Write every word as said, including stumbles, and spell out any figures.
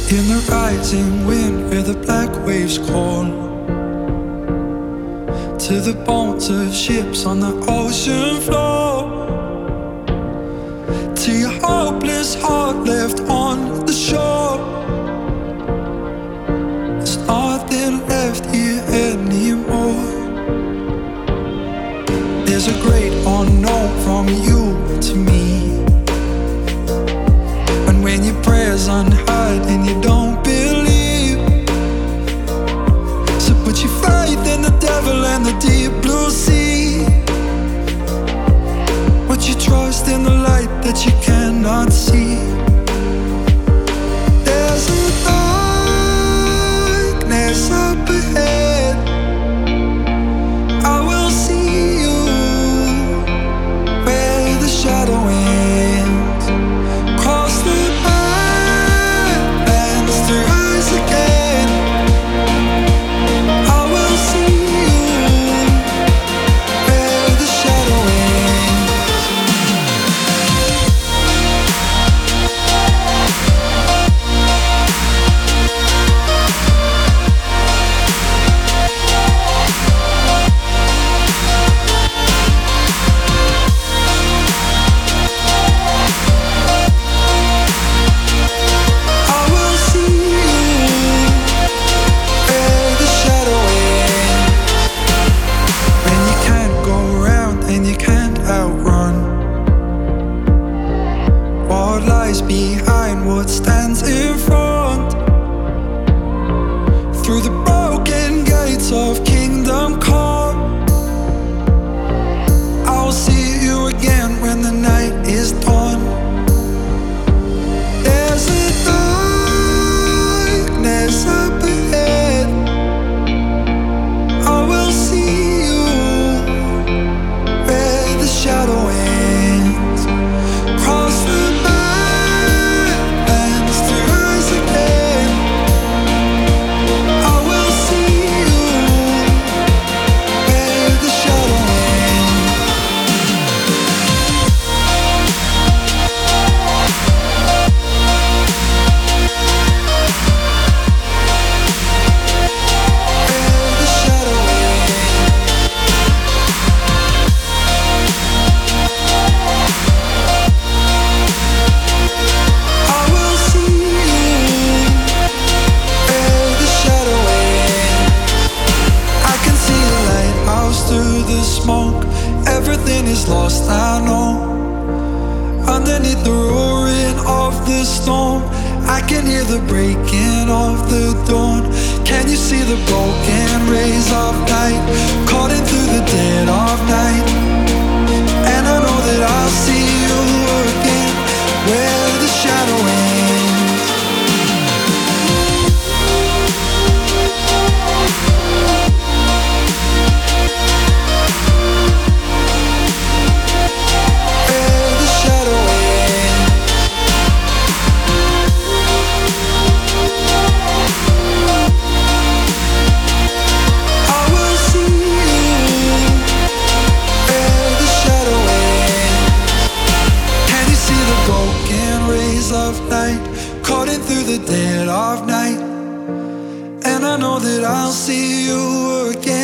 In the rising wind where the black waves call to the bones of ships on the ocean floor, to your hopeless heart left on the shore. There's nothing left here anymore. There's a great unknown from you to me, and when your prayers unheard and you don't believe, so put your faith in the devil and the deep blue sea. Put your trust in the light that you cannot see. There's a darkness up ahead. I will see you where the shadow ends. Cross the lands to rise again. I will see you where the shadow ends. I will see you where the shadow ends. When you can't go around and you can't outrun what lies behind what stands in front. Through the broken gates of kingdom come, I will see you again when the night is done. There's a darkness up ahead. I will see you where the shadow ends. Cross the lands to rise again. I will see you where the shadow ends. Where the shadow ends. I will see you where the shadow ends. I can see the lighthouse through the smoke. Everything is lost, I know. Underneath the roaring of the storm, I can hear the breaking of the dawn. Can you see the broken rays of light cutting through the dead of night? And I know that I'll see you again where the shadow ends. Where the shadow ends. I will see you where the shadow ends. Can you see the broken rays of light cutting through the dead of night? And I know that I'll see you again